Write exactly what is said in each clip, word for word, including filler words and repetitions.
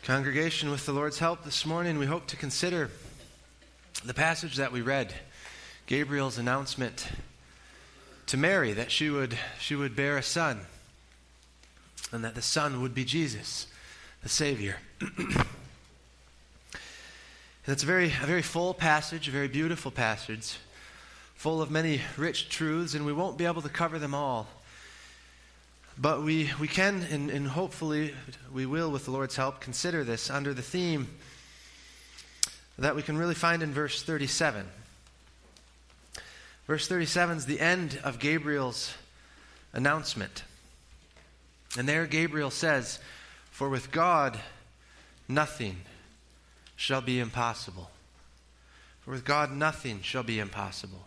Congregation, with the Lord's help this morning, we hope to consider the passage that we read, Gabriel's announcement to Mary that she would she would bear a son, and that the son would be Jesus, the Savior. And it's a very a very full passage, a very beautiful passage, full of many rich truths, and we won't be able to cover them all. But we, we can, and, and hopefully we will, with the Lord's help, consider this under the theme that we can really find in verse thirty-seven. Verse thirty-seven is the end of Gabriel's announcement. And there Gabriel says, "For with God nothing shall be impossible." For with God nothing shall be impossible.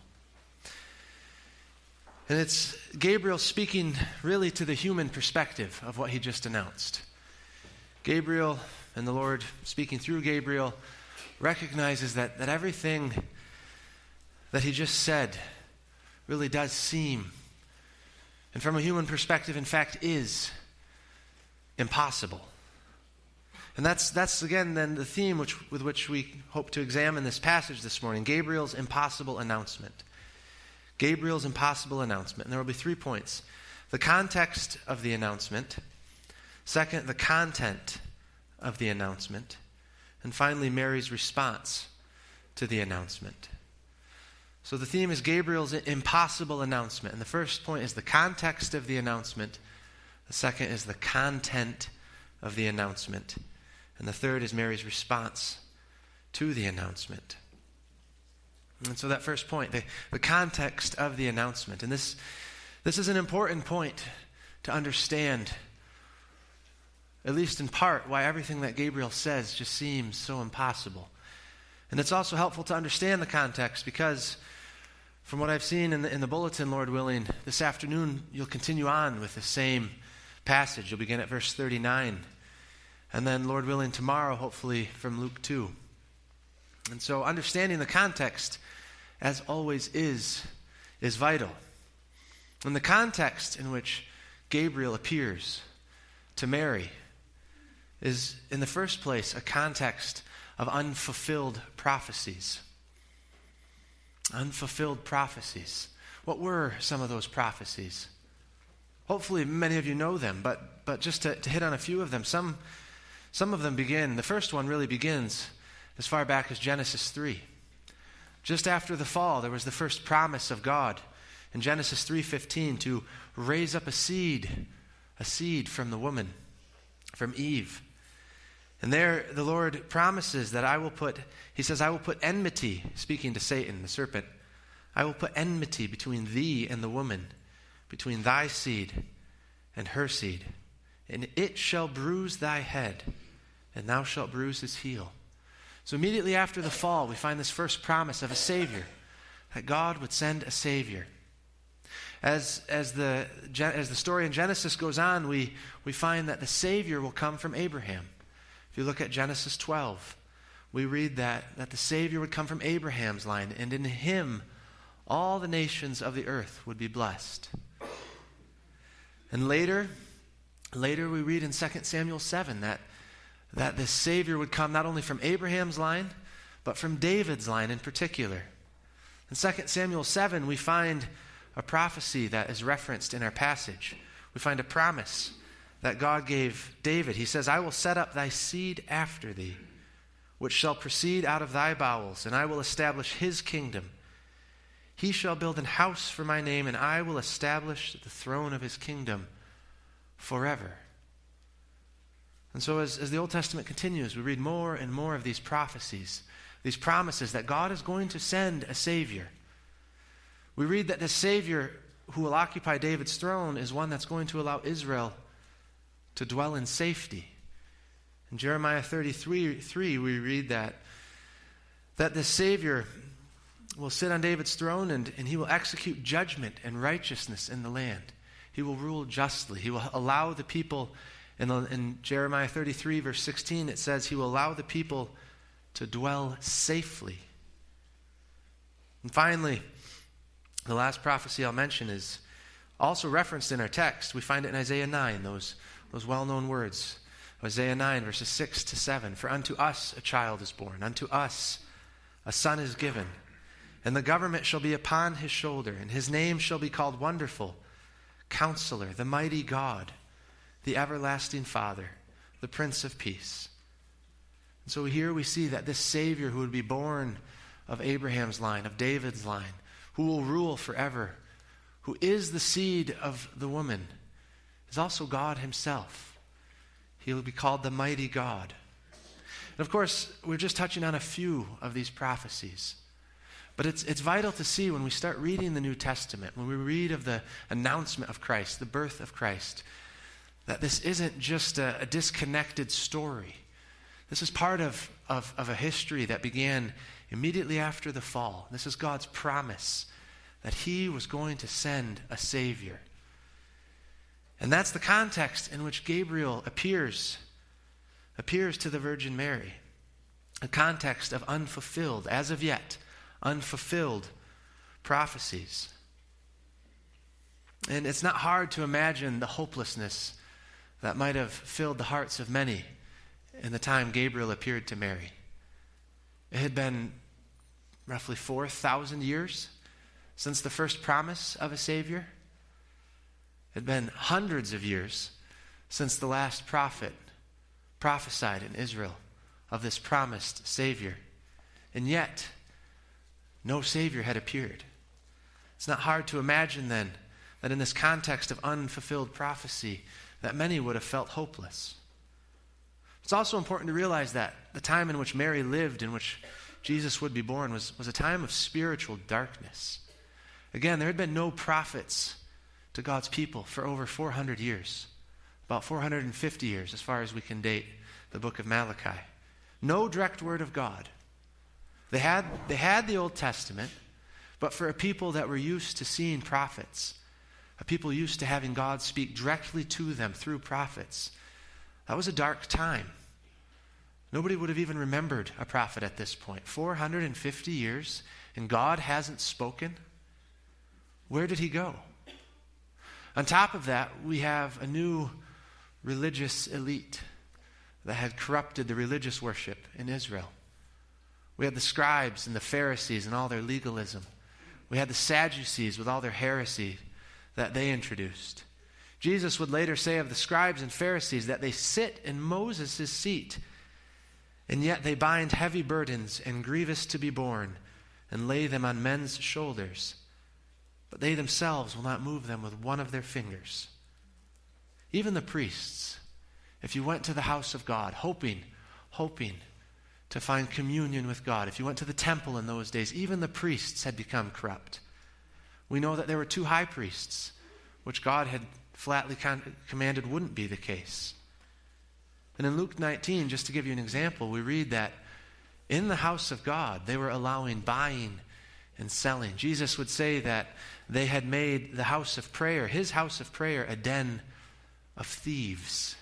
And it's Gabriel speaking really to the human perspective of what he just announced. Gabriel and the Lord speaking through Gabriel recognizes that, that everything that he just said really does seem, and from a human perspective, in fact, is impossible. And that's, that's again, then the theme which, with which we hope to examine this passage this morning, Gabriel's impossible announcement. Gabriel's impossible announcement. And there will be three points. The context of the announcement. Second, the content of the announcement. And finally, Mary's response to the announcement. So the theme is Gabriel's impossible announcement. And the first point is the context of the announcement. The second is the content of the announcement. And the third is Mary's response to the announcement. And so that first point, the, the context of the announcement. And this, this is an important point to understand, at least in part, why everything that Gabriel says just seems so impossible. And it's also helpful to understand the context because from what I've seen in the, in the bulletin, Lord willing, this afternoon you'll continue on with the same passage. You'll begin at verse thirty-nine. And then, Lord willing, tomorrow, hopefully, from Luke two. And so understanding the context, as always is, is vital. And the context in which Gabriel appears to Mary is, in the first place, a context of unfulfilled prophecies. Unfulfilled prophecies. What were some of those prophecies? Hopefully many of you know them, but, but just to, to hit on a few of them, some, some of them begin, the first one really begins as far back as Genesis three. Just after the fall, there was the first promise of God in Genesis three fifteen to raise up a seed, a seed from the woman, from Eve. And there the Lord promises that I will put, he says, I will put enmity, speaking to Satan, the serpent, I will put enmity between thee and the woman, between thy seed and her seed. And it shall bruise thy head, and thou shalt bruise his heel. So immediately after the fall, we find this first promise of a Savior, that God would send a Savior. As, as, the, as the story in Genesis goes on, we, we find that the Savior will come from Abraham. If you look at Genesis twelve, we read that, that the Savior would come from Abraham's line, and in him all the nations of the earth would be blessed. And later, later we read in Second Samuel seven that that this Savior would come not only from Abraham's line, but from David's line in particular. In Second Samuel seven, we find a prophecy that is referenced in our passage. We find a promise that God gave David. He says, I will set up thy seed after thee, which shall proceed out of thy bowels, and I will establish his kingdom. He shall build an house for my name, and I will establish the throne of his kingdom forever. And so as, as the Old Testament continues, we read more and more of these prophecies, these promises that God is going to send a Savior. We read that the Savior who will occupy David's throne is one that's going to allow Israel to dwell in safety. In Jeremiah thirty-three, three, we read that, that the Savior will sit on David's throne and, and he will execute judgment and righteousness in the land. He will rule justly. He will allow the people. In, in Jeremiah thirty-three, verse sixteen, it says, he will allow the people to dwell safely. And finally, the last prophecy I'll mention is also referenced in our text. We find it in Isaiah nine, those, those well-known words Hosea nine, verses six to seven. For unto us a child is born, unto us a son is given, and the government shall be upon his shoulder, and his name shall be called Wonderful, Counselor, the Mighty God, the Everlasting Father, the Prince of Peace. And so here we see that this Savior who would be born of Abraham's line, of David's line, who will rule forever, who is the seed of the woman, is also God himself. He will be called the Mighty God. And of course, we're just touching on a few of these prophecies. But it's, it's vital to see when we start reading the New Testament, when we read of the announcement of Christ, the birth of Christ, that this isn't just a, a disconnected story. This is part of, of, of a history that began immediately after the fall. This is God's promise that he was going to send a Savior. And that's the context in which Gabriel appears, appears to the Virgin Mary. A context of unfulfilled, as of yet, unfulfilled prophecies. And it's not hard to imagine the hopelessness that might have filled the hearts of many in the time Gabriel appeared to Mary. It had been roughly four thousand years since the first promise of a Savior. It had been hundreds of years since the last prophet prophesied in Israel of this promised Savior. And yet, no Savior had appeared. It's not hard to imagine then that in this context of unfulfilled prophecy that many would have felt hopeless. It's also important to realize that the time in which Mary lived, in which Jesus would be born, was, was a time of spiritual darkness. Again, there had been no prophets to God's people for over four hundred years, about four hundred fifty years as far as we can date the book of Malachi. No direct word of God. They had, they had the Old Testament, but for a people that were used to seeing prophets, a people used to having God speak directly to them through prophets, that was a dark time. Nobody would have even remembered a prophet at this point. four hundred fifty years, and God hasn't spoken. Where did he go? On top of that, we have a new religious elite that had corrupted the religious worship in Israel. We had the scribes and the Pharisees and all their legalism. We had the Sadducees with all their heresy that they introduced. Jesus would later say of the scribes and Pharisees that they sit in Moses' seat, and yet they bind heavy burdens and grievous to be borne and lay them on men's shoulders, but they themselves will not move them with one of their fingers. Even the priests, if you went to the house of God, hoping, hoping to find communion with God, if you went to the temple in those days, even the priests had become corrupt. We know that there were two high priests, which God had flatly con- commanded wouldn't be the case. And in Luke nineteen, just to give you an example, we read that in the house of God, they were allowing buying and selling. Jesus would say that they had made the house of prayer, his house of prayer, a den of thieves.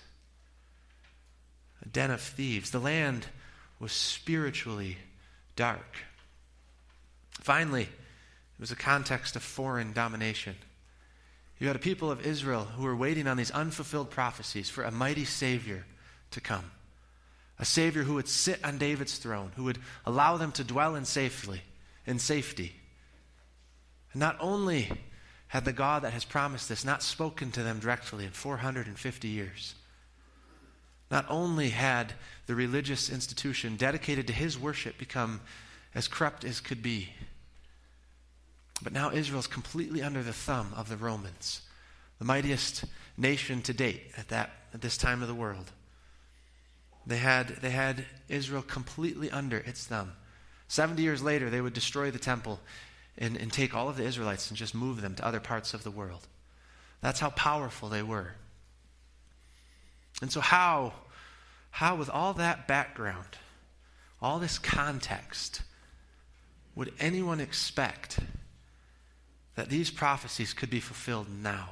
A den of thieves. The land was spiritually dark. Finally, it was a context of foreign domination. You had a people of Israel who were waiting on these unfulfilled prophecies for a mighty Savior to come. A Savior who would sit on David's throne, who would allow them to dwell in safely, in safety. And not only had the God that has promised this not spoken to them directly in four hundred fifty years, not only had the religious institution dedicated to his worship become as corrupt as could be, but now Israel's completely under the thumb of the Romans, the mightiest nation to date at that at this time of the world. They had, they had Israel completely under its thumb. Seventy years later, they would destroy the temple and, and take all of the Israelites and just move them to other parts of the world. That's how powerful they were. And so how, how with all that background, all this context, would anyone expect that these prophecies could be fulfilled now?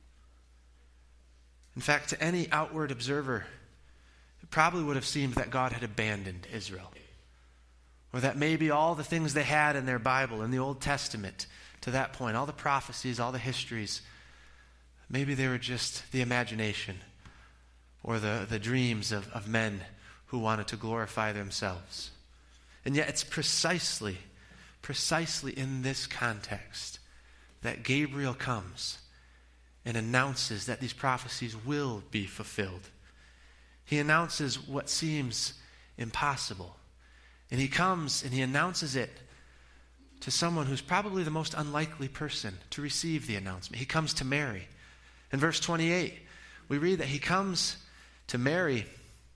In fact, to any outward observer, it probably would have seemed that God had abandoned Israel. Or that maybe all the things they had in their Bible, in the Old Testament, to that point, all the prophecies, all the histories, maybe they were just the imagination or the, the dreams of, of men who wanted to glorify themselves. And yet it's precisely, precisely in this context that Gabriel comes and announces that these prophecies will be fulfilled. He announces what seems impossible. And he comes and he announces it to someone who's probably the most unlikely person to receive the announcement. He comes to Mary. In verse twenty-eight, we read that he comes to Mary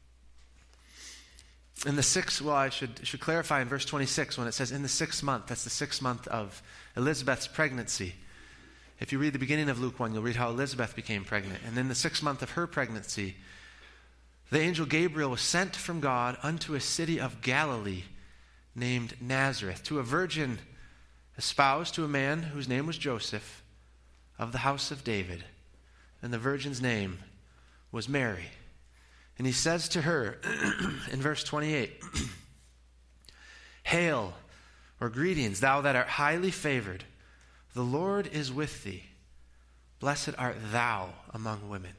in the sixth, well, I should, should clarify in verse twenty-six when it says in the sixth month, that's the sixth month of Elizabeth's pregnancy. If you read the beginning of Luke one, you'll read how Elizabeth became pregnant. And in the sixth month of her pregnancy, the angel Gabriel was sent from God unto a city of Galilee named Nazareth, to a virgin espoused to a man whose name was Joseph, of the house of David. And the virgin's name was Mary. And he says to her in verse twenty-eight, Hail, or greetings, thou that art highly favored. The Lord is with thee. Blessed art thou among women.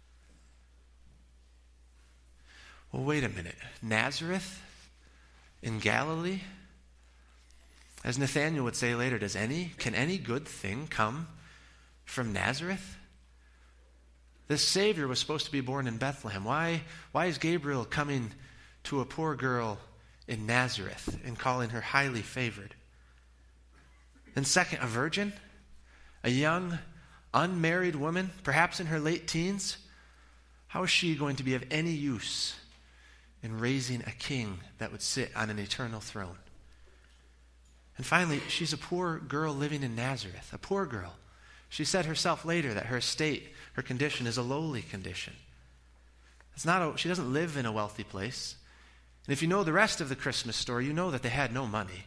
Well, wait a minute. Nazareth in Galilee? As Nathanael would say later, does any, can any good thing come from Nazareth? This Savior was supposed to be born in Bethlehem. Why, why is Gabriel coming to a poor girl in Nazareth and calling her highly favored? And second, a virgin, a young, unmarried woman, perhaps in her late teens. How is she going to be of any use in raising a king that would sit on an eternal throne? And finally, she's a poor girl living in Nazareth, a poor girl. She said herself later that her estate, her condition is a lowly condition. It's not a, she doesn't live in a wealthy place. And if you know the rest of the Christmas story, you know that they had no money.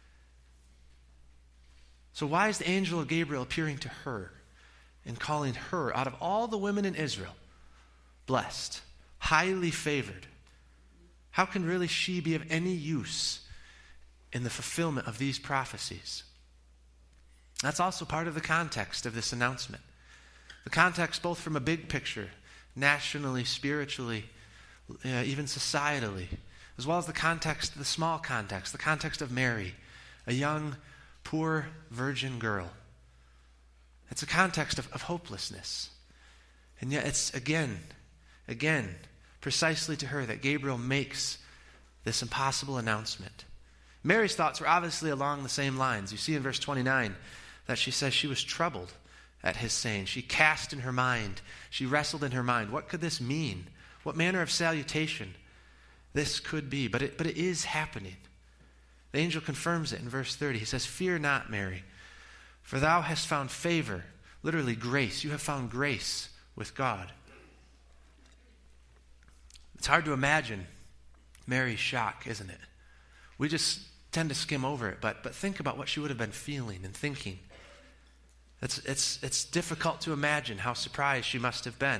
So why is the angel of Gabriel appearing to her and calling her, out of all the women in Israel, blessed, highly favored? How can really she be of any use in the fulfillment of these prophecies? That's also part of the context of this announcement. The context both from a big picture, nationally, spiritually, uh, even societally, as well as the context, the small context, the context of Mary, a young, poor virgin girl. It's a context of, of hopelessness. And yet it's again, again, precisely to her that Gabriel makes this impossible announcement. Mary's thoughts were obviously along the same lines. You see in verse twenty-nine that she says she was troubled at his saying. She cast in her mind, she wrestled in her mind. What could this mean? What manner of salutation this could be? But it, but it is happening. The angel confirms it in verse thirty. He says, Fear not, Mary, for thou hast found favor, literally grace. You have found grace with God. It's hard to imagine Mary's shock, isn't it? We just tend to skim over it, but, but think about what she would have been feeling and thinking. It's, it's, it's difficult to imagine how surprised she must have been.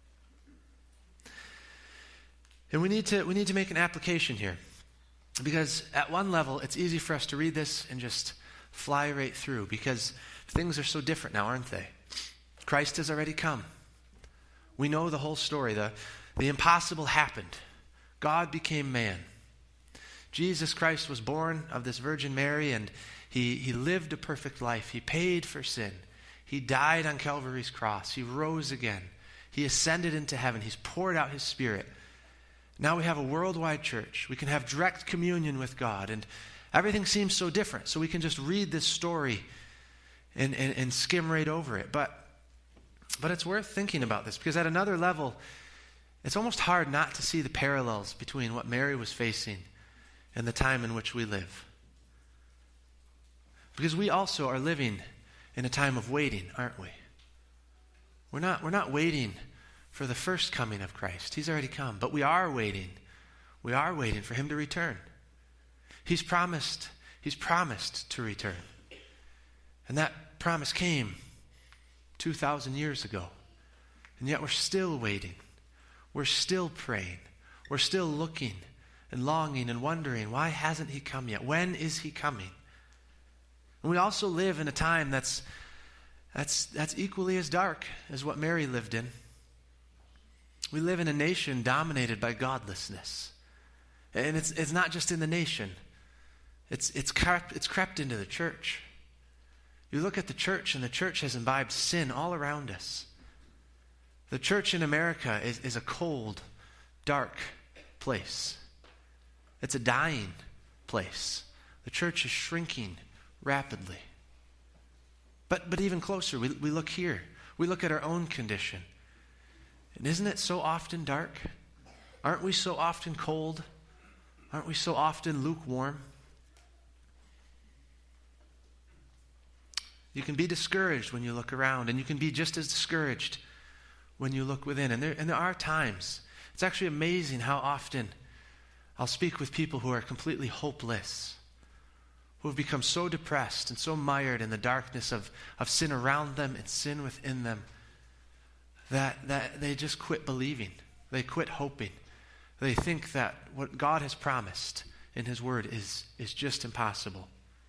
And we need to, we need to make an application here. Because at one level, it's easy for us to read this and just fly right through, because things are so different now, aren't they? Christ has already come. We know the whole story. The, the impossible happened. God became man. Jesus Christ was born of this Virgin Mary, and he, he lived a perfect life. He paid for sin. He died on Calvary's cross. He rose again. He ascended into heaven. He's poured out his Spirit. Now we have a worldwide church. We can have direct communion with God, and everything seems so different. So we can just read this story and, and, and skim right over it. But, but it's worth thinking about this, because at another level, it's almost hard not to see the parallels between what Mary was facing and the time in which we live. Because we also are living in a time of waiting, aren't we? We're not, we're not waiting for the first coming of Christ. He's already come. But we are waiting. We are waiting for him to return. He's promised, he's promised to return. And that promise came two thousand years ago. And yet we're still waiting. We're still praying. We're still looking and longing and wondering, why hasn't he come yet? When is he coming? And we also live in a time that's, that's, that's equally as dark as what Mary lived in. We live in a nation dominated by godlessness. And it's it's not just in the nation. It's it's crept, it's crept into the church. You look at the church, and the church has imbibed sin all around us. The church in America is, is a cold, dark place. It's a dying place. The church is shrinking rapidly. But but even closer, we, we look here. We look at our own condition. And isn't it so often dark? Aren't we so often cold? Aren't we so often lukewarm? You can be discouraged when you look around, and you can be just as discouraged when you look within. And there, and there are times. It's actually amazing how often I'll speak with people who are completely hopeless, who have become so depressed and so mired in the darkness of, of sin around them and sin within them that, that they just quit believing. They quit hoping. They think that what God has promised in His Word is, is just impossible.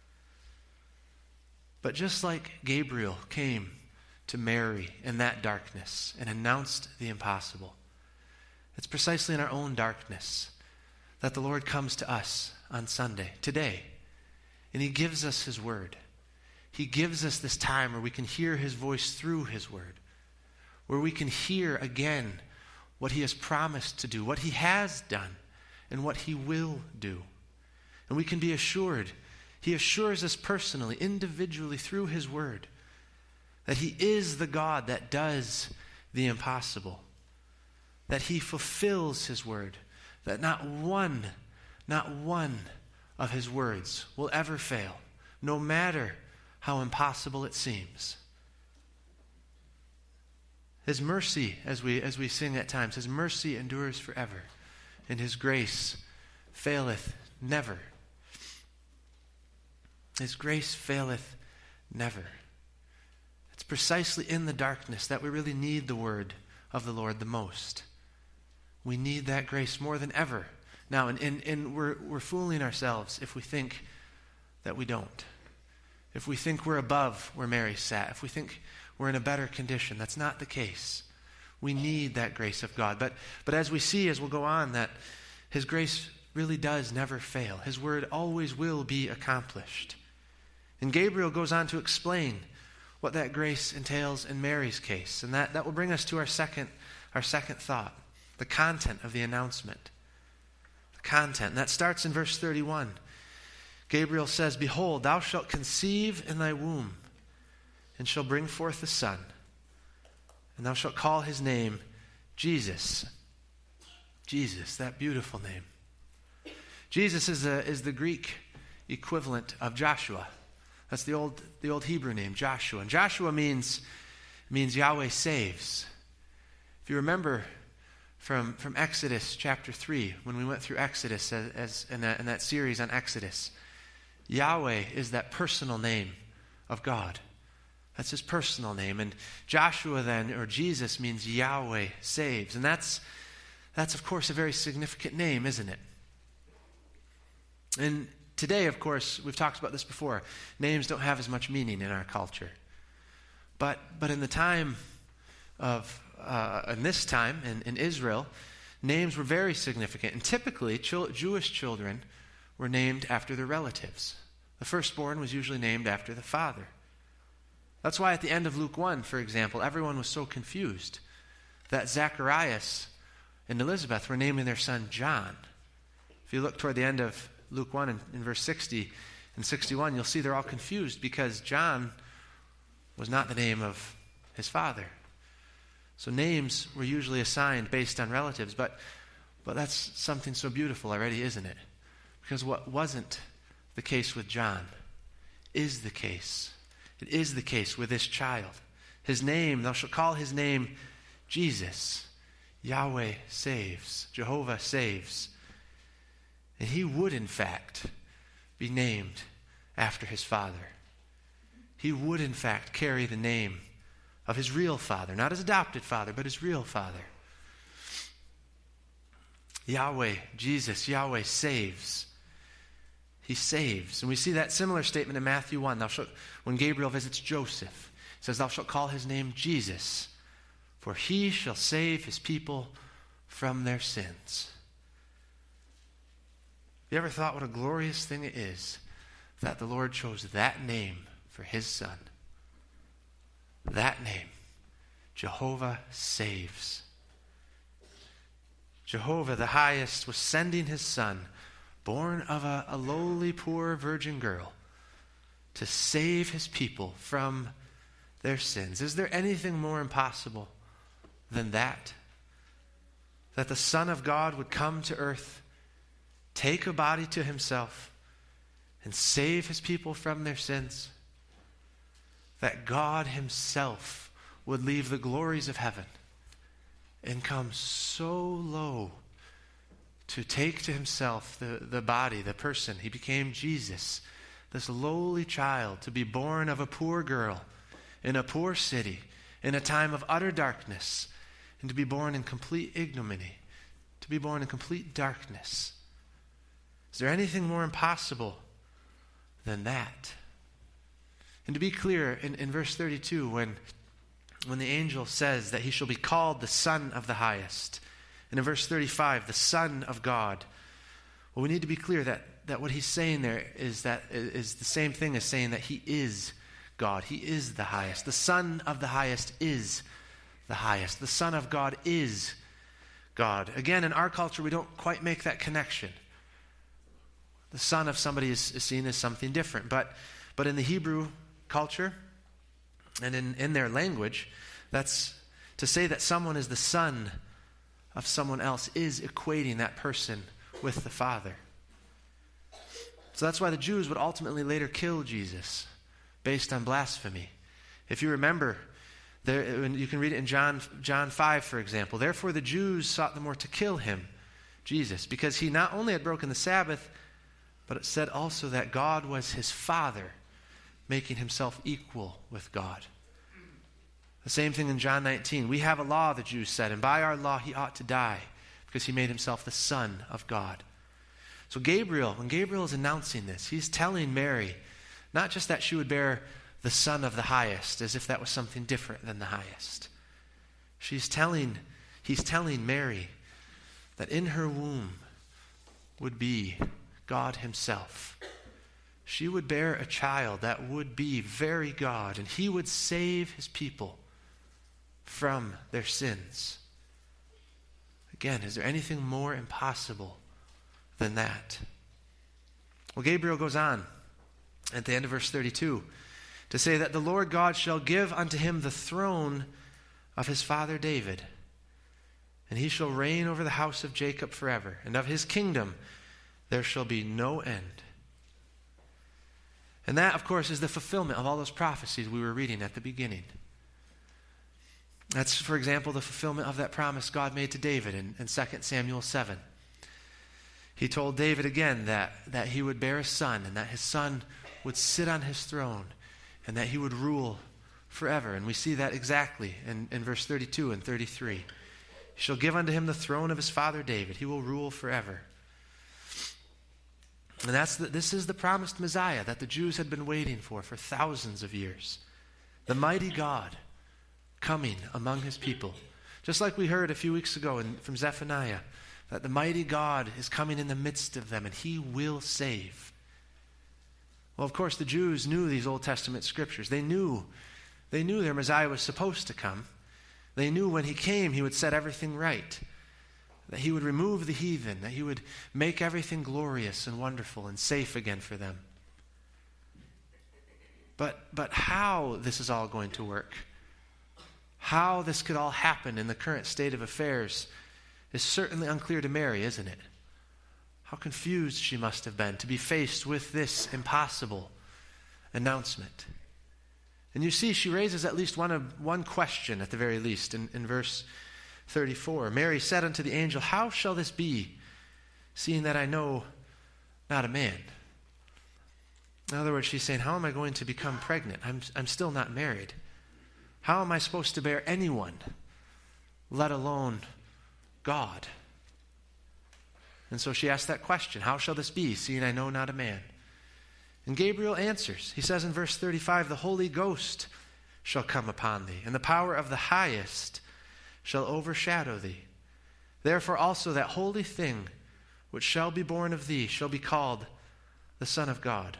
But just like Gabriel came to Mary in that darkness and announced the impossible, it's precisely in our own darkness that the Lord comes to us on Sunday, today, and He gives us His Word. He gives us this time where we can hear His voice through His Word, where we can hear again what He has promised to do, what He has done, and what He will do. And we can be assured, He assures us personally, individually, through His Word, that He is the God that does the impossible, that He fulfills His Word, that not one, not one of His words will ever fail, no matter how impossible it seems. His mercy, as we as we sing at times, His mercy endures forever, and His grace faileth never. His grace faileth never. It's precisely in the darkness that we really need the word of the Lord the most. We need that grace more than ever. Now, and, and, and we're, we're fooling ourselves if we think that we don't. If we think we're above where Mary sat. If we think we're in a better condition. That's not the case. We need that grace of God. But, but as we see, as we'll go on, that His grace really does never fail. His word always will be accomplished. And Gabriel goes on to explain what that grace entails in Mary's case. And that, that will bring us to our second, our second thought, the content of the announcement. The content. And that starts in verse thirty-one. Gabriel says, "Behold, thou shalt conceive in thy womb, and shall bring forth a son, and thou shalt call his name Jesus." Jesus, that beautiful name. Jesus is, a, is the Greek equivalent of Joshua. That's the old, the old Hebrew name, Joshua. And Joshua means, means Yahweh saves. If you remember from, from Exodus chapter three, when we went through Exodus as, as in, that, in that series on Exodus, Yahweh is that personal name of God. That's His personal name. And Joshua then, or Jesus, means Yahweh saves. And that's, that's of course, a very significant name, isn't it? And today, of course, we've talked about this before, names don't have as much meaning in our culture. But but in the time of, uh, in this time, in, in Israel, names were very significant. And typically, chil- Jewish children were named after their relatives. The firstborn was usually named after the father. That's why at the end of Luke one, for example, everyone was so confused that Zacharias and Elizabeth were naming their son John. If you look toward the end of Luke one in, in verse sixty and sixty-one, you'll see they're all confused because John was not the name of his father. So names were usually assigned based on relatives, but, but that's something so beautiful already, isn't it? Because what wasn't the case with John is the case. It is the case with this child. His name, thou shalt call his name Jesus. Yahweh saves. Jehovah saves. And he would, in fact, be named after his father. He would, in fact, carry the name of his real father. Not his adopted father, but his real father. Yahweh, Jesus, Yahweh saves. He saves. And we see that similar statement in Matthew one. Thou shalt, when Gabriel visits Joseph, it says, "Thou shalt call his name Jesus, for he shall save his people from their sins. Have you ever thought what a glorious thing it is that the Lord chose that name for his Son? That name, Jehovah saves. Jehovah, the highest, was sending his Son, born of a, a lowly, poor virgin girl, to save his people from their sins. Is there anything more impossible than that? That the Son of God would come to earth, take a body to himself, and save his people from their sins? That God himself would leave the glories of heaven and come so low to take to himself the, the body, the person. He became Jesus, this lowly child, to be born of a poor girl in a poor city in a time of utter darkness, and to be born in complete ignominy, to be born in complete darkness. Is there anything more impossible than that? And to be clear, in, in verse thirty-two, when, when the angel says that he shall be called the Son of the Highest, and in verse thirty-five, the Son of God, well, we need to be clear that, that what he's saying there is that is the same thing as saying that he is God. He is the highest. The Son of the Highest is the highest. The Son of God is God. Again, in our culture, we don't quite make that connection. The son of somebody is, is seen as something different. But, but in the Hebrew culture and in, in their language, that's to say that someone is the son of someone else is equating that person with the Father. So that's why the Jews would ultimately later kill Jesus based on blasphemy. If you remember, there, you can read it in John, John five, for example. Therefore the Jews sought the more to kill him, Jesus, because he not only had broken the Sabbath, but it said also that God was his Father, making himself equal with God. The same thing in John nineteen. We have a law, the Jews said, and by our law he ought to die because he made himself the Son of God. So Gabriel, when Gabriel is announcing this, he's telling Mary not just that she would bear the Son of the Highest, as if that was something different than the highest. She's telling, he's telling Mary that in her womb would be God himself. She would bear a child that would be very God, and he would save his people from their sins. Again, is there anything more impossible than that? Well, Gabriel goes on at the end of verse thirty-two to say that the Lord God shall give unto him the throne of his father David, and he shall reign over the house of Jacob forever, and of his kingdom there shall be no end. And that, of course, is the fulfillment of all those prophecies we were reading at the beginning. That's, for example, the fulfillment of that promise God made to David in, in Second Samuel seven. He told David again that, that he would bear a son, and that his son would sit on his throne, and that he would rule forever. And we see that exactly in, in verse thirty-two and thirty-three. He shall give unto him the throne of his father David. He will rule forever. And that's the, this is the promised Messiah that the Jews had been waiting for for thousands of years. The mighty God coming among his people. Just like we heard a few weeks ago in, from Zephaniah, that the mighty God is coming in the midst of them and he will save. Well, of course, the Jews knew these Old Testament scriptures. They knew, they knew their Messiah was supposed to come. They knew when he came, he would set everything right. That he would remove the heathen, that he would make everything glorious and wonderful and safe again for them. But, but how this is all going to work, how this could all happen in the current state of affairs is certainly unclear to Mary, isn't it? How confused she must have been to be faced with this impossible announcement. And you see, she raises at least one, of, one question at the very least in, in verse thirty-four. Mary said unto the angel, how shall this be, seeing that I know not a man? In other words, she's saying, how am I going to become pregnant? I'm, I'm still not married. How am I supposed to bear anyone, let alone God? And so she asked that question, how shall this be, seeing I know not a man? And Gabriel answers. He says in verse thirty-five, the Holy Ghost shall come upon thee, and the power of the highest shall overshadow thee. Therefore also that holy thing which shall be born of thee shall be called the Son of God.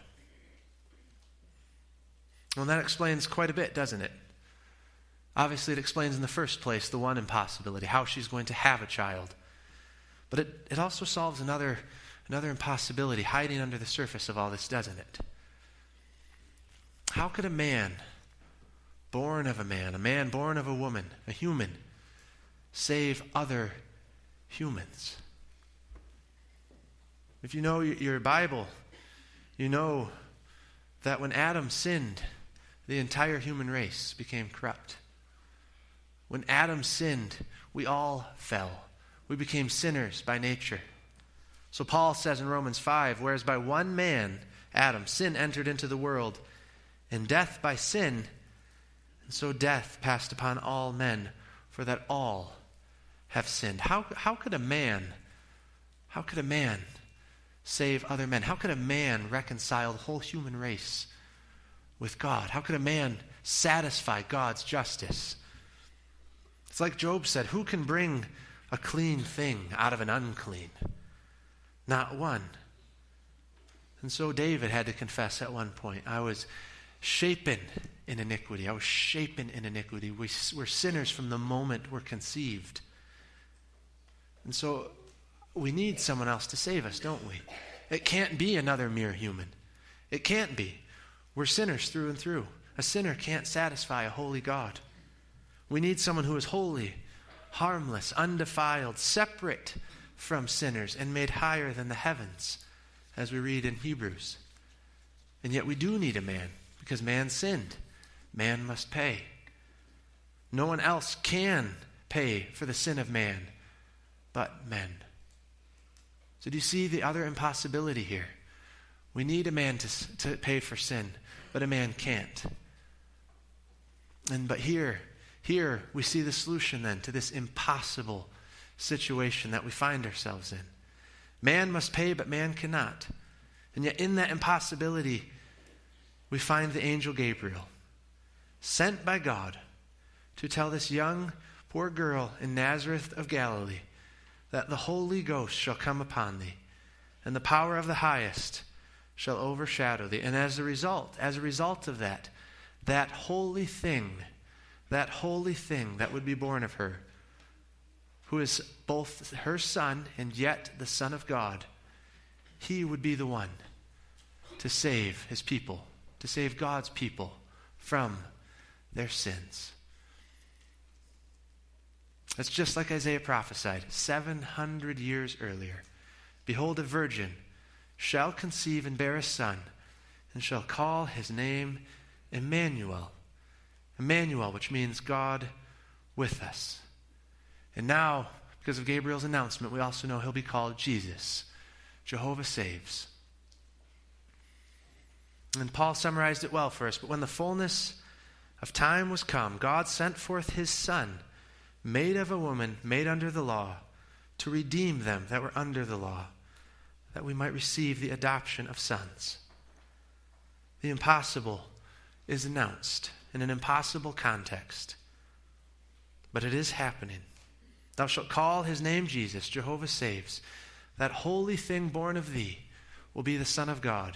Well, that explains quite a bit, doesn't it? Obviously, it explains in the first place the one impossibility, how she's going to have a child. But it, it also solves another, another impossibility hiding under the surface of all this, doesn't it? How could a man born of a man, a man born of a woman, a human, save other humans? If you know your Bible, you know that when Adam sinned, the entire human race became corrupt. When Adam sinned, we all fell. We became sinners by nature. So Paul says in Romans five, whereas by one man, Adam, sin entered into the world, and death by sin, and so death passed upon all men, for that all have sinned. How, how could a man, how could a man save other men? How could a man reconcile the whole human race with God? How could a man satisfy God's justice? It's like Job said, who can bring a clean thing out of an unclean? Not one. And so David had to confess at one point, I was shapen in iniquity. I was shapen in iniquity. We, we're sinners from the moment we're conceived. And so we need someone else to save us, don't we? It can't be another mere human. It can't be. We're sinners through and through. A sinner can't satisfy a holy God. We need someone who is holy, harmless, undefiled, separate from sinners, and made higher than the heavens, as we read in Hebrews. And yet we do need a man, because man sinned. Man must pay. No one else can pay for the sin of man but men. So do you see the other impossibility here? We need a man to, to pay for sin, but a man can't. And but here, here we see the solution then to this impossible situation that we find ourselves in. Man must pay, but man cannot. And yet in that impossibility, we find the angel Gabriel, sent by God to tell this young, poor girl in Nazareth of Galilee that the Holy Ghost shall come upon thee, and the power of the highest shall overshadow thee. And as a result, as a result of that, that holy thing, that holy thing that would be born of her, who is both her son and yet the Son of God, he would be the one to save his people, to save God's people from their sins. It's just like Isaiah prophesied seven hundred years earlier. Behold, a virgin shall conceive and bear a son, and shall call his name Emmanuel. Emmanuel, which means God with us. And now, because of Gabriel's announcement, we also know he'll be called Jesus. Jehovah saves. And Paul summarized it well for us. But when the fullness of time was come, God sent forth his Son, made of a woman, made under the law, to redeem them that were under the law, that we might receive the adoption of sons. The impossible is announced in an impossible context, but it is happening. Thou shalt call his name Jesus, Jehovah saves. That holy thing born of thee will be the Son of God.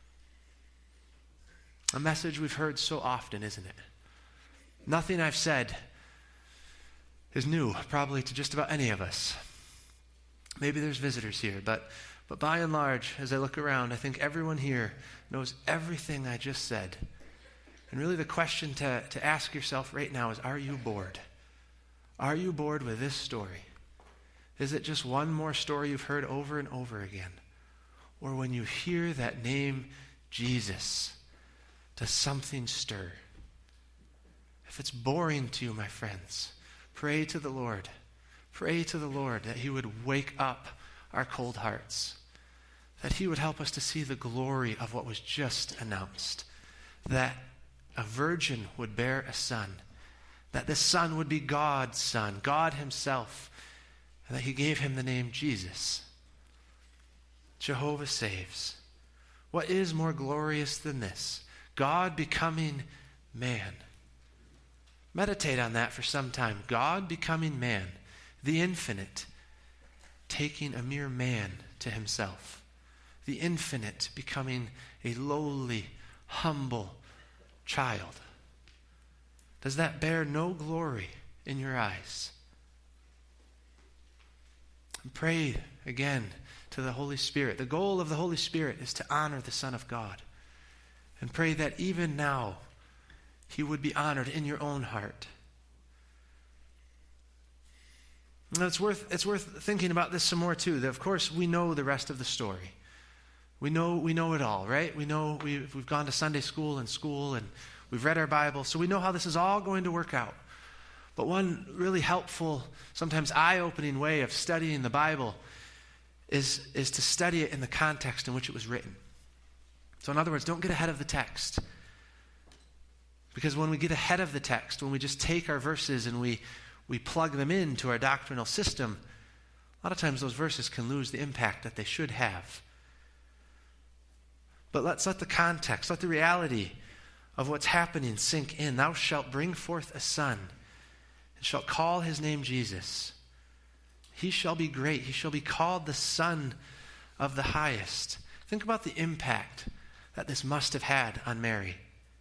A message we've heard so often, isn't it? Nothing I've said is new, probably to just about any of us. Maybe there's visitors here, but, but by and large, as I look around, I think everyone here knows everything I just said. And really the question to, to ask yourself right now is, are you bored? Are you bored with this story? Is it just one more story you've heard over and over again? Or when you hear that name, Jesus, does something stir? If it's boring to you, my friends, pray to the Lord. Pray to the Lord that he would wake up our cold hearts, that he would help us to see the glory of what was just announced, that a virgin would bear a son, that this son would be God's son, God himself, and that he gave him the name Jesus. Jehovah saves. What is more glorious than this? God becoming man. Meditate on that for some time. God becoming man, the infinite, taking a mere man to himself. The infinite becoming a lowly, humble child. Does that bear no glory in your eyes? And pray again to the Holy Spirit. The goal of the Holy Spirit is to honor the Son of God. And pray that even now he would be honored in your own heart. And it's worth, it's worth thinking about this some more too. That of course we know the rest of the story. We know we know it all, right? We know we've, we've gone to Sunday school and school and we've read our Bible, so we know how this is all going to work out. But one really helpful, sometimes eye-opening way of studying the Bible is, is to study it in the context in which it was written. So in other words, don't get ahead of the text. Because when we get ahead of the text, when we just take our verses and we, we plug them into our doctrinal system, a lot of times those verses can lose the impact that they should have. But let's let the context, let the reality of what's happening sink in. Thou shalt bring forth a son, and shalt call his name Jesus. He shall be great. He shall be called the Son of the Highest. Think about the impact that this must have had on Mary.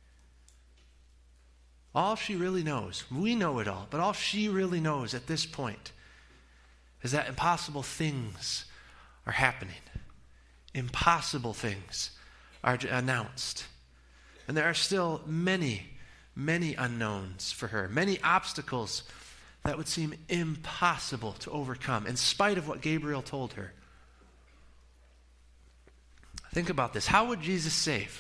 All she really knows, we know it all, but all she really knows at this point is that impossible things are happening. Impossible things are announced. And there are still many, many unknowns for her, many obstacles that would seem impossible to overcome, in spite of what Gabriel told her. Think about this. How would Jesus save?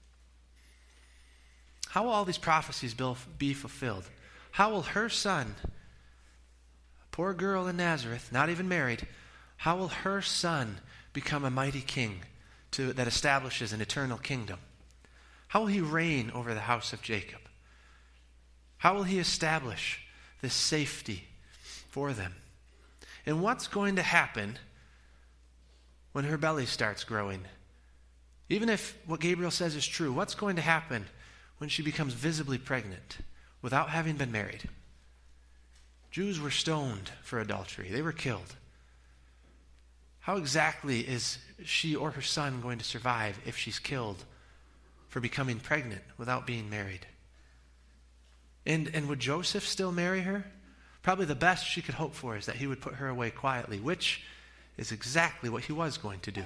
How will all these prophecies be fulfilled? How will her son, a poor girl in Nazareth, not even married, how will her son become a mighty king to, that establishes an eternal kingdom? How will he reign over the house of Jacob? How will he establish this safety for them? And what's going to happen when her belly starts growing? Even if what Gabriel says is true, what's going to happen when she becomes visibly pregnant without having been married? Jews were stoned for adultery. They were killed. How exactly is she or her son going to survive if she's killed for becoming pregnant without being married? And, and would Joseph still marry her? Probably the best she could hope for is that he would put her away quietly, which is exactly what he was going to do.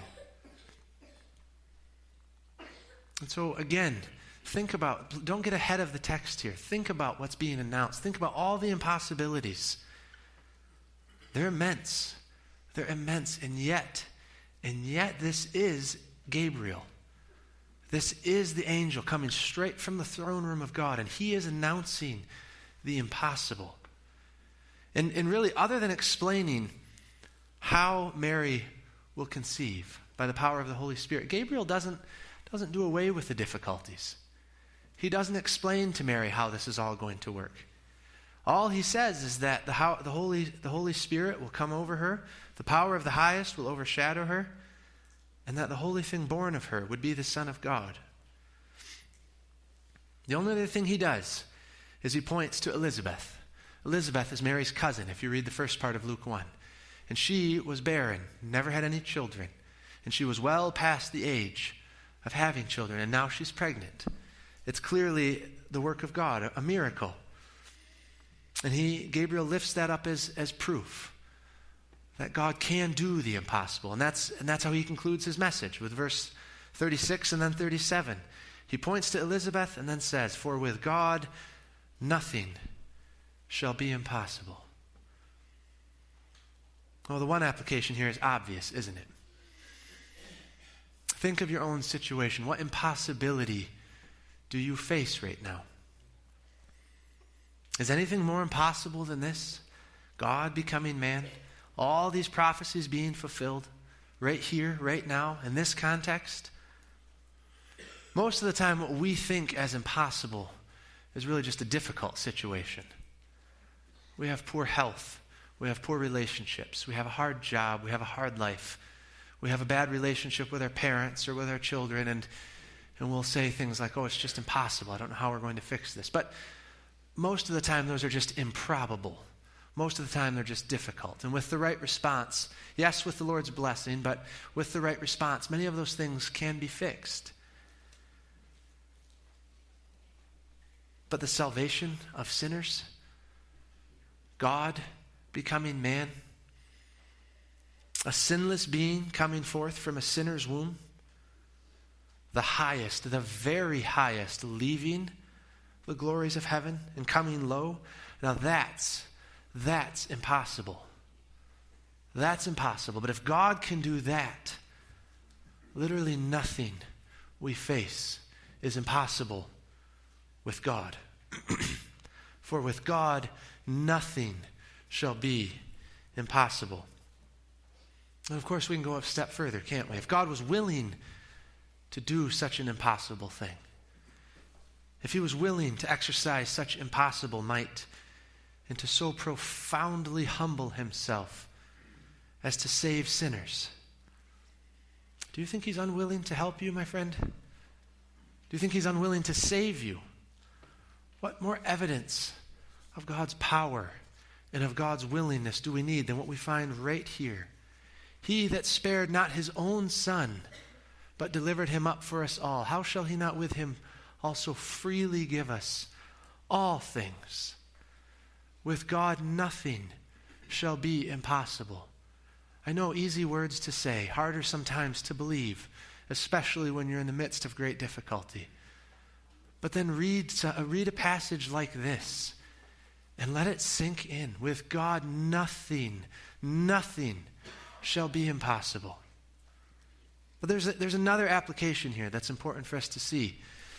And so again, think about, don't get ahead of the text here. Think about what's being announced. Think about all the impossibilities. They're immense. They're immense. And yet, and yet this is Gabriel. This is the angel coming straight from the throne room of God, and he is announcing the impossible. And, and really, other than explaining how Mary will conceive by the power of the Holy Spirit, Gabriel doesn't, doesn't do away with the difficulties. He doesn't explain to Mary how this is all going to work. All he says is that the, how, the, Holy, the Holy Spirit will come over her, the power of the highest will overshadow her, and that the holy thing born of her would be the Son of God. The only other thing he does is he points to Elizabeth. Elizabeth is Mary's cousin, if you read the first part of Luke one. And she was barren, never had any children. And she was well past the age of having children, and now she's pregnant. It's clearly the work of God, a, a miracle. And he, Gabriel lifts that up as, as proof that God can do the impossible. And that's, and that's how he concludes his message with verse thirty-six and then thirty-seven. He points to Elizabeth and then says, "For with God nothing shall be impossible." Well, the one application here is obvious, isn't it? Think of your own situation. What impossibility do you face right now? Is anything more impossible than this? God becoming man? All these prophecies being fulfilled right here, right now, in this context? Most of the time, what we think as impossible is really just a difficult situation. We have poor health. We have poor relationships. We have a hard job. We have a hard life. We have a bad relationship with our parents or with our children, and, and we'll say things like, oh, it's just impossible. I don't know how we're going to fix this. But most of the time, those are just improbable. most of the time they're just difficult. And with the right response, yes, with the Lord's blessing, but with the right response, many of those things can be fixed. But the salvation of sinners, God becoming man, a sinless being coming forth from a sinner's womb, the highest, the very highest, leaving the glories of heaven and coming low. Now that's, that's impossible. That's impossible. But if God can do that, literally nothing we face is impossible with God. For with God, nothing shall be impossible. And of course, we can go a step further, can't we? If God was willing to do such an impossible thing, if he was willing to exercise such impossible might and to so profoundly humble himself as to save sinners, do you think he's unwilling to help you, my friend? Do you think he's unwilling to save you? What more evidence of God's power and of God's willingness do we need than what we find right here? He that spared not his own son, but delivered him up for us all, how shall he not with him also freely give us all things? With God, nothing shall be impossible. I know, easy words to say, harder sometimes to believe, especially when you're in the midst of great difficulty. But then read, uh, read a passage like this and let it sink in. With God, nothing, nothing shall be impossible. But there's, a, there's another application here that's important for us to see.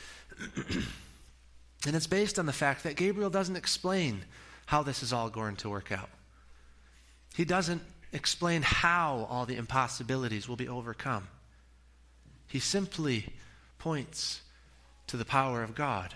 And it's based on the fact that Gabriel doesn't explain how this is all going to work out. He doesn't explain how all the impossibilities will be overcome. He simply points to the power of God.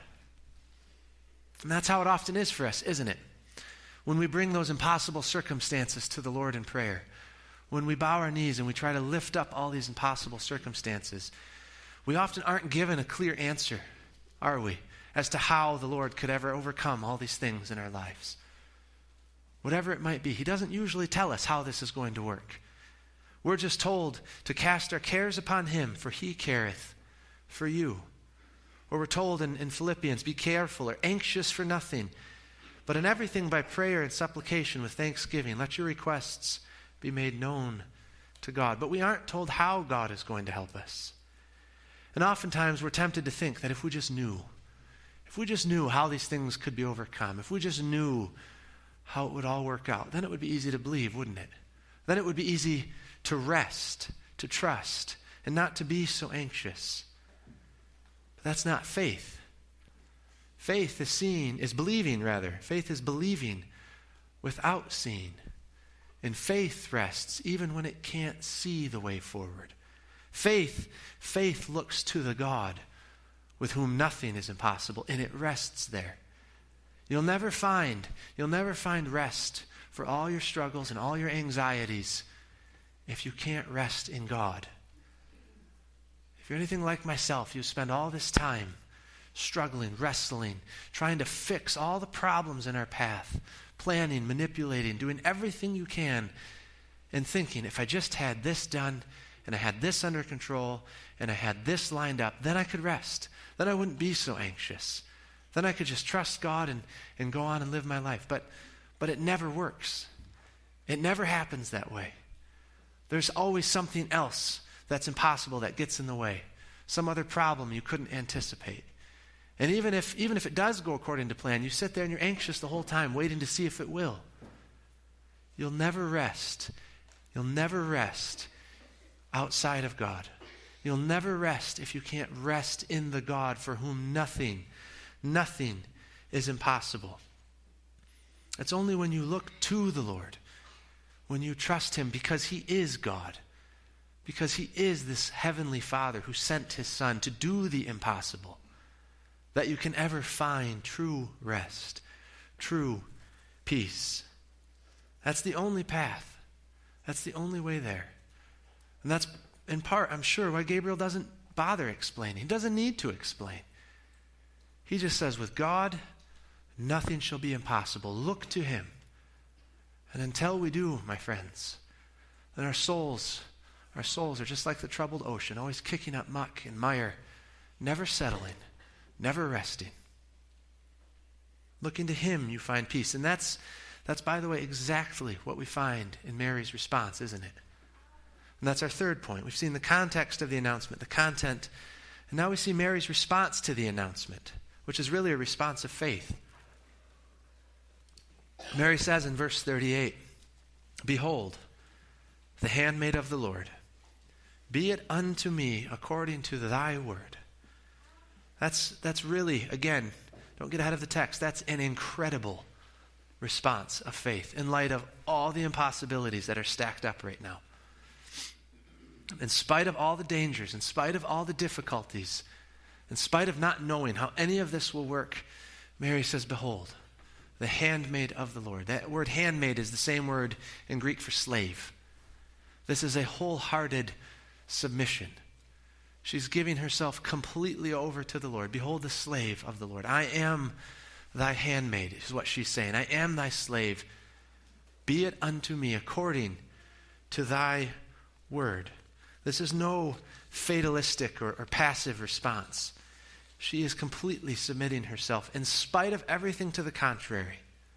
And that's how it often is for us, isn't it? When we bring those impossible circumstances to the Lord in prayer, when we bow our knees and we try to lift up all these impossible circumstances, we often aren't given a clear answer, are we, as to how the Lord could ever overcome all these things in our lives. Whatever it might be, he doesn't usually tell us how this is going to work. We're just told to cast our cares upon him, for he careth for you. Or we're told in, in Philippians, be careful or anxious for nothing, but in everything by prayer and supplication with thanksgiving, let your requests be made known to God. But we aren't told how God is going to help us. And oftentimes we're tempted to think that if we just knew, if we just knew how these things could be overcome, if we just knew how it would all work out, then it would be easy to believe, wouldn't it? Then it would be easy to rest, to trust, and not to be so anxious. But that's not faith. Faith is seeing, is believing rather. Faith is believing without seeing. And faith rests even when it can't see the way forward. Faith, faith looks to the God with whom nothing is impossible, and it rests there. You'll never find, you'll never find rest for all your struggles and all your anxieties if you can't rest in God. If you're anything like myself, you spend all this time struggling, wrestling, trying to fix all the problems in our path, planning, manipulating, doing everything you can, and thinking, if I just had this done, and I had this under control, and I had this lined up, then I could rest. Then I wouldn't be so anxious. Then I could just trust God and, and go on and live my life. But, but it never works. It never happens that way. There's always something else that's impossible that gets in the way. Some other problem you couldn't anticipate. And even if, even if it does go according to plan, you sit there and you're anxious the whole time, waiting to see if it will. You'll never rest. You'll never rest outside of God. You'll never rest if you can't rest in the God for whom nothing, nothing is impossible. It's only when you look to the Lord, when you trust him because he is God, because he is this heavenly Father who sent his Son to do the impossible, that you can ever find true rest, true peace. That's the only path. That's the only way there. And that's in part, I'm sure, why Gabriel doesn't bother explaining. He doesn't need to explain. He just says, with God, nothing shall be impossible. Look to him. And until we do, my friends, then our souls, our souls are just like the troubled ocean, always kicking up muck and mire, never settling, never resting. Looking to him, you find peace. And that's, that's, by the way, exactly what we find in Mary's response, isn't it? And that's our third point. We've seen the context of the announcement, the content, and now we see Mary's response to the announcement, which is really a response of faith. Mary says in verse thirty-eight, "Behold, the handmaid of the Lord, be it unto me according to thy word." That's, that's really, again, don't get ahead of the text, that's an incredible response of faith in light of all the impossibilities that are stacked up right now. In spite of all the dangers, in spite of all the difficulties, in spite of not knowing how any of this will work, Mary says, "Behold, the handmaid of the Lord." That word handmaid is the same word in Greek for slave. This is a wholehearted submission. She's giving herself completely over to the Lord. "Behold, the slave of the Lord. I am thy handmaid," is what she's saying. "I am thy slave. Be it unto me according to thy word." This is no fatalistic or, or passive response. She is completely submitting herself in spite of everything to the contrary.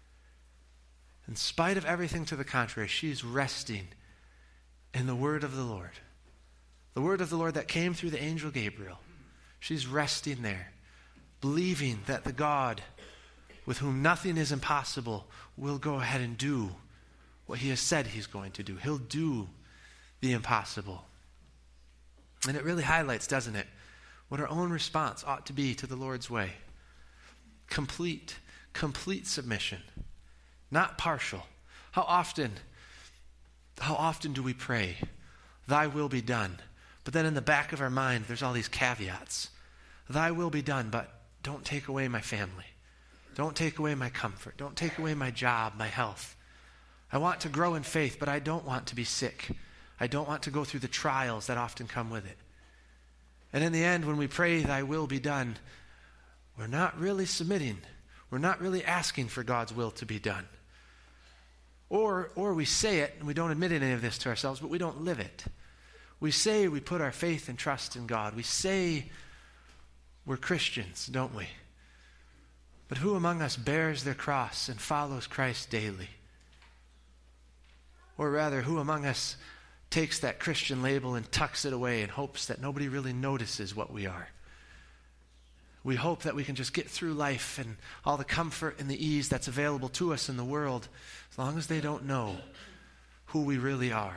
In spite of everything to the contrary, she's resting in the word of the Lord. The word of the Lord that came through the angel Gabriel. She's resting there, believing that the God with whom nothing is impossible will go ahead and do what he has said he's going to do. He'll do the impossible. And it really highlights, doesn't it, what our own response ought to be to the Lord's way. Complete, complete submission, not partial. How often, how often do we pray, "Thy will be done," but then in the back of our mind, there's all these caveats. "Thy will be done, but don't take away my family. Don't take away my comfort. Don't take away my job, my health. I want to grow in faith, but I don't want to be sick. I don't want to go through the trials that often come with it." And in the end, when we pray, "Thy will be done," we're not really submitting. We're not really asking for God's will to be done. Or, or we say it, and we don't admit any of this to ourselves, but we don't live it. We say we put our faith and trust in God. We say we're Christians, don't we? But who among us bears their cross and follows Christ daily? Or rather, who among us takes that Christian label and tucks it away in hopes that nobody really notices what we are? We hope that we can just get through life and all the comfort and the ease that's available to us in the world, as long as they don't know who we really are.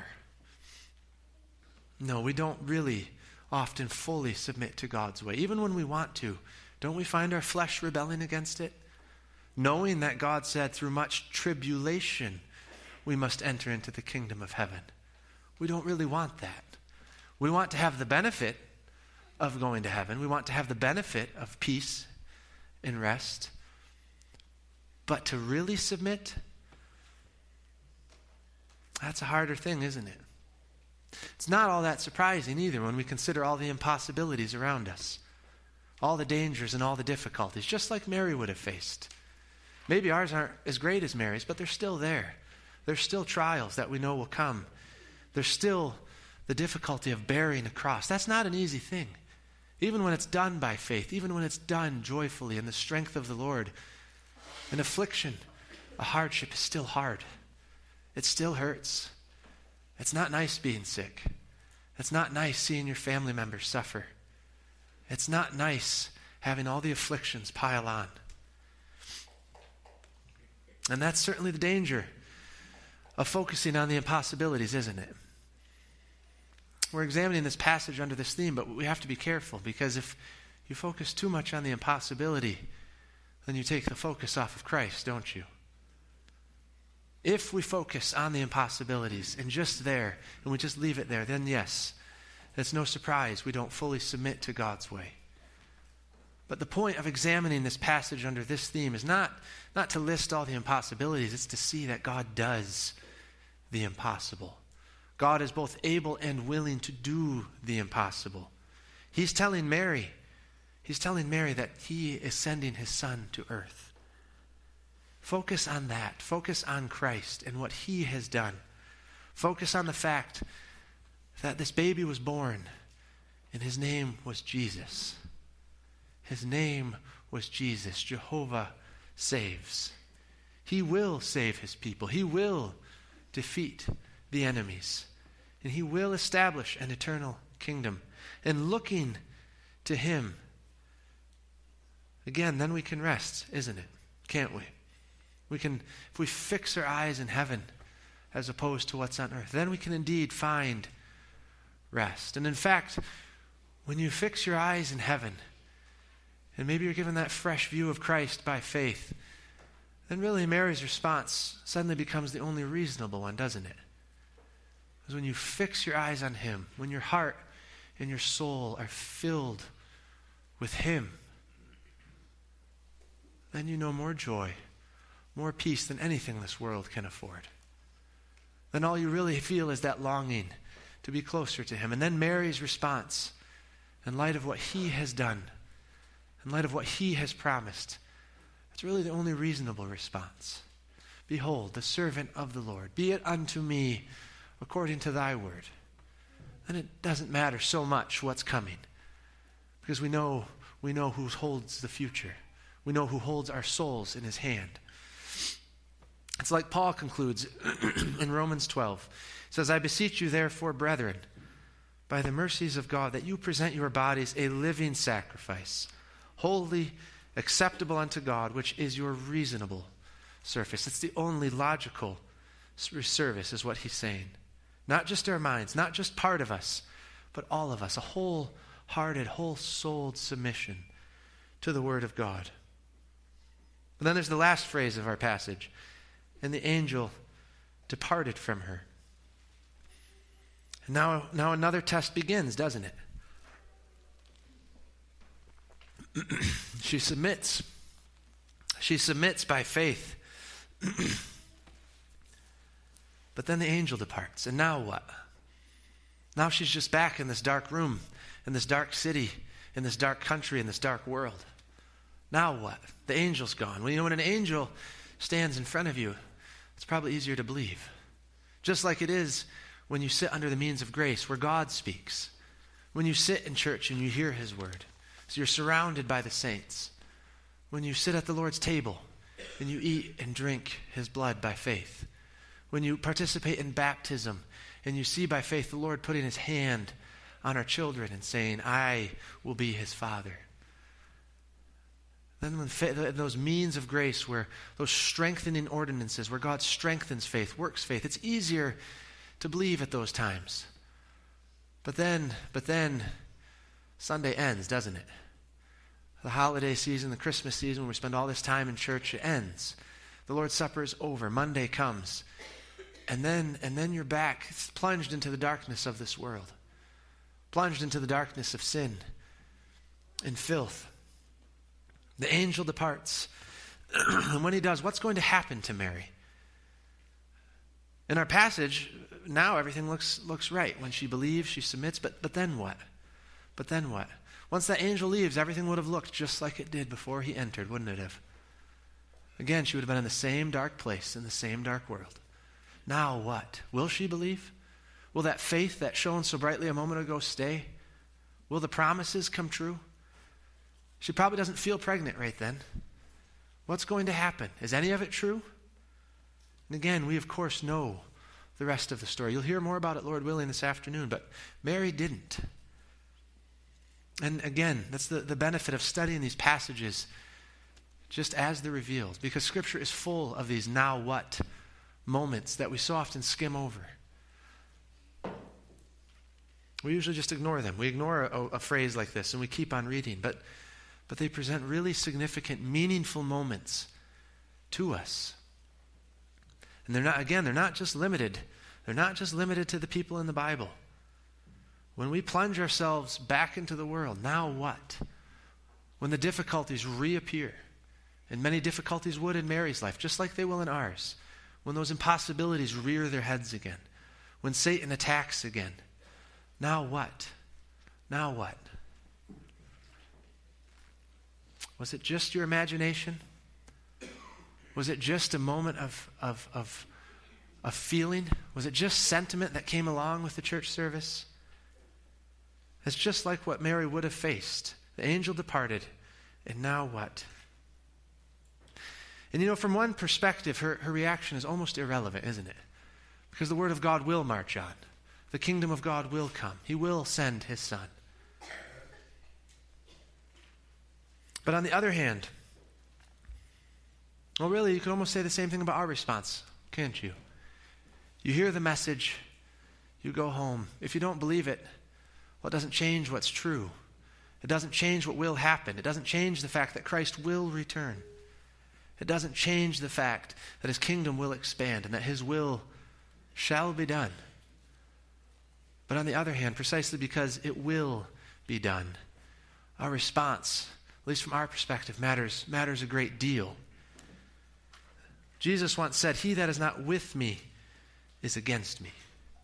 No, we don't really often fully submit to God's way. Even when we want to, don't we find our flesh rebelling against it? Knowing that God said, "Through much tribulation we must enter into the kingdom of heaven." We don't really want that. We want to have the benefit of going to heaven. We want to have the benefit of peace and rest. But to really submit, that's a harder thing, isn't it? It's not all that surprising either when we consider all the impossibilities around us, all the dangers and all the difficulties, just like Mary would have faced. Maybe ours aren't as great as Mary's, but they're still there. There's still trials that we know will come. There's still the difficulty of bearing a cross. That's not an easy thing. Even when it's done by faith, even when it's done joyfully in the strength of the Lord, an affliction, a hardship is still hard. It still hurts. It's not nice being sick. It's not nice seeing your family members suffer. It's not nice having all the afflictions pile on. And that's certainly the danger of focusing on the impossibilities, isn't it? We're examining this passage under this theme, but we have to be careful, because if you focus too much on the impossibility, then you take the focus off of Christ, don't you? If we focus on the impossibilities and just there, and we just leave it there, then yes, it's no surprise we don't fully submit to God's way. But the point of examining this passage under this theme is not, not to list all the impossibilities, it's to see that God does the impossible. God is both able and willing to do the impossible. He's telling Mary, he's telling Mary that he is sending his son to earth. Focus on that. Focus on Christ and what he has done. Focus on the fact that this baby was born and his name was Jesus. His name was Jesus. Jehovah saves. He will save his people. He will defeat the enemies. And he will establish an eternal kingdom. And looking to him, again, then we can rest, isn't it? Can't we? We can, if we fix our eyes in heaven as opposed to what's on earth, then we can indeed find rest. And in fact, when you fix your eyes in heaven, and maybe you're given that fresh view of Christ by faith, then really Mary's response suddenly becomes the only reasonable one, doesn't it? Because when you fix your eyes on him, when your heart and your soul are filled with him, then you know more joy, more peace than anything this world can afford. Then all you really feel is that longing to be closer to him. And then Mary's response, in light of what he has done, in light of what he has promised, it's really the only reasonable response. Behold, the servant of the Lord. Be it unto me according to thy word. Then it doesn't matter so much what's coming, because we know we know who holds the future. We know who holds our souls in his hand. It's like Paul concludes in Romans twelve. He says, I beseech you therefore, brethren, by the mercies of God, that you present your bodies a living sacrifice, holy, acceptable unto God, which is your reasonable service. It's the only logical service, is what he's saying. Not just our minds, not just part of us, but all of us, a whole-hearted, whole-souled submission to the word of God. But then there's the last phrase of our passage. And the angel departed from her. And now, now another test begins, doesn't it? She submits. She submits by faith. But then the angel departs. And now what? Now she's just back in this dark room, in this dark city, in this dark country, in this dark world. Now what? The angel's gone. Well, you know, when an angel stands in front of you, it's probably easier to believe. Just like it is when you sit under the means of grace where God speaks. When you sit in church and you hear his word. So you're surrounded by the saints. When you sit at the Lord's table and you eat and drink his blood by faith. When you participate in baptism and you see by faith the Lord putting his hand on our children and saying, I will be his father. Then when fa- those means of grace, where those strengthening ordinances, where God strengthens faith, works faith, it's easier to believe at those times. But then, but then, Sunday ends, doesn't it? The holiday season, the Christmas season, when we spend all this time in church, it ends. The Lord's Supper is over. Monday comes. And then, and then you're back, plunged into the darkness of this world. Plunged into the darkness of sin and filth. The angel departs. And when he does, what's going to happen to Mary? In our passage, now everything looks looks right. When she believes, she submits, but but then what? But then what? Once that angel leaves, everything would have looked just like it did before he entered, wouldn't it have? Again, she would have been in the same dark place, in the same dark world. Now what? Will she believe? Will that faith that shone so brightly a moment ago stay? Will the promises come true? She probably doesn't feel pregnant right then. What's going to happen? Is any of it true? And again, we of course know the rest of the story. You'll hear more about it, Lord willing, this afternoon, but Mary didn't. And again, that's the, the benefit of studying these passages just as they're revealed, because Scripture is full of these now what moments that we so often skim over. We usually just ignore them. We ignore a, a phrase like this and we keep on reading, but But they present really significant, meaningful moments to us. And they're not, again, they're not just limited. They're not just limited to the people in the Bible. When we plunge ourselves back into the world, now what? When the difficulties reappear, and many difficulties would in Mary's life, just like they will in ours. When those impossibilities rear their heads again. When Satan attacks again. Now what? Now what? Was it just your imagination? Was it just a moment of, of, of, of feeling? Was it just sentiment that came along with the church service? It's just like what Mary would have faced. The angel departed, and now what? And you know, from one perspective, her, her reaction is almost irrelevant, isn't it? Because the word of God will march on. The kingdom of God will come. He will send his son. But on the other hand, well, really, you could almost say the same thing about our response, can't you? You hear the message, you go home. If you don't believe it, well, it doesn't change what's true. It doesn't change what will happen. It doesn't change the fact that Christ will return. It doesn't change the fact that his kingdom will expand and that his will shall be done. But on the other hand, precisely because it will be done, our response, at least from our perspective, matters, matters a great deal. Jesus once said, "He that is not with me is against me."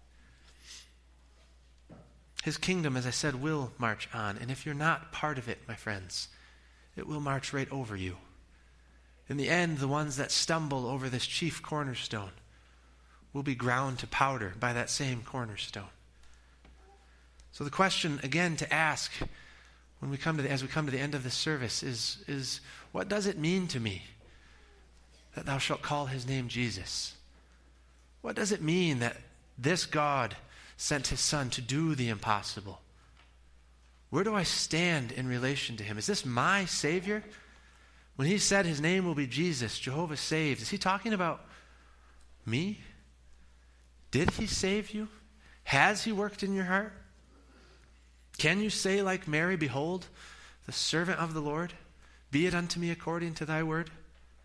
His kingdom, as I said, will march on. And if you're not part of it, my friends, it will march right over you. In the end, the ones that stumble over this chief cornerstone will be ground to powder by that same cornerstone. So the question, again, to ask when we come to the, as we come to the end of this service is, is, what does it mean to me that thou shalt call his name Jesus? What does it mean that this God sent his son to do the impossible? Where do I stand in relation to him? Is this my Savior? When he said his name will be Jesus, Jehovah saves, is he talking about me? Did he save you? Has he worked in your heart? Can you say like Mary, "Behold, the servant of the Lord, be it unto me according to thy word"?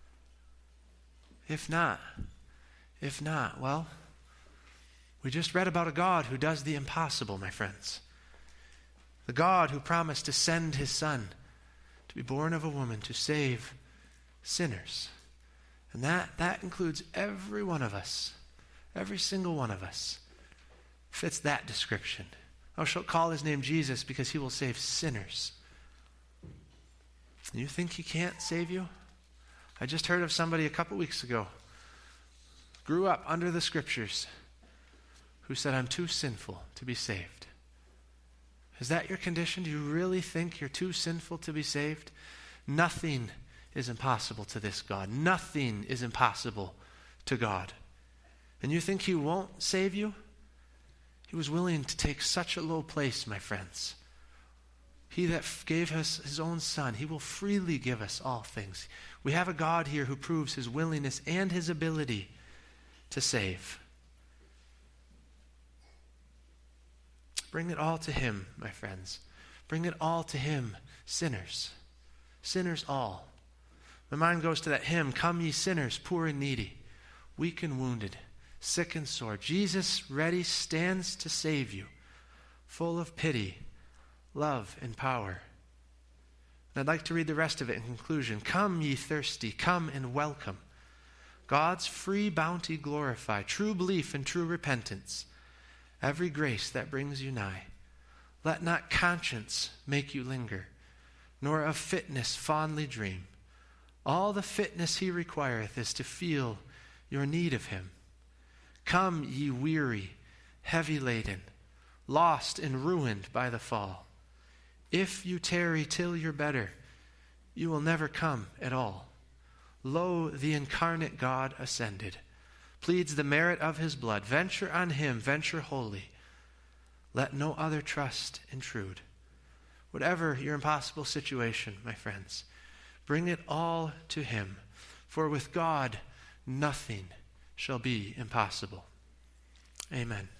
If not, if not, well, we just read about a God who does the impossible, my friends. The God who promised to send his son to be born of a woman to save sinners. And that, that includes every one of us. Every single one of us fits that description. Thou shalt call his name Jesus because he will save sinners. You think he can't save you? I just heard of somebody a couple weeks ago, grew up under the scriptures, who said, "I'm too sinful to be saved." Is that your condition? Do you really think you're too sinful to be saved? Nothing is impossible to this God. Nothing is impossible to God. And you think he won't save you? He was willing to take such a low place, my friends. He that gave us his own son, he will freely give us all things. We have a God here who proves his willingness and his ability to save. Bring it all to him, my friends. Bring it all to him, sinners. Sinners all. My mind goes to that hymn, "Come ye sinners, poor and needy, weak and wounded, sick and sore. Jesus ready stands to save you, full of pity, love, and power." And I'd like to read the rest of it in conclusion. "Come ye thirsty, come and welcome. God's free bounty glorify, true belief and true repentance. Every grace that brings you nigh. Let not conscience make you linger, nor of fitness fondly dream. All the fitness he requireth is to feel your need of him. Come, ye weary, heavy laden, lost and ruined by the fall. If you tarry till you're better, you will never come at all. Lo, the incarnate God ascended, pleads the merit of his blood. Venture on him, venture wholly. Let no other trust intrude." Whatever your impossible situation, my friends, bring it all to him. For with God, nothing shall be impossible. Amen.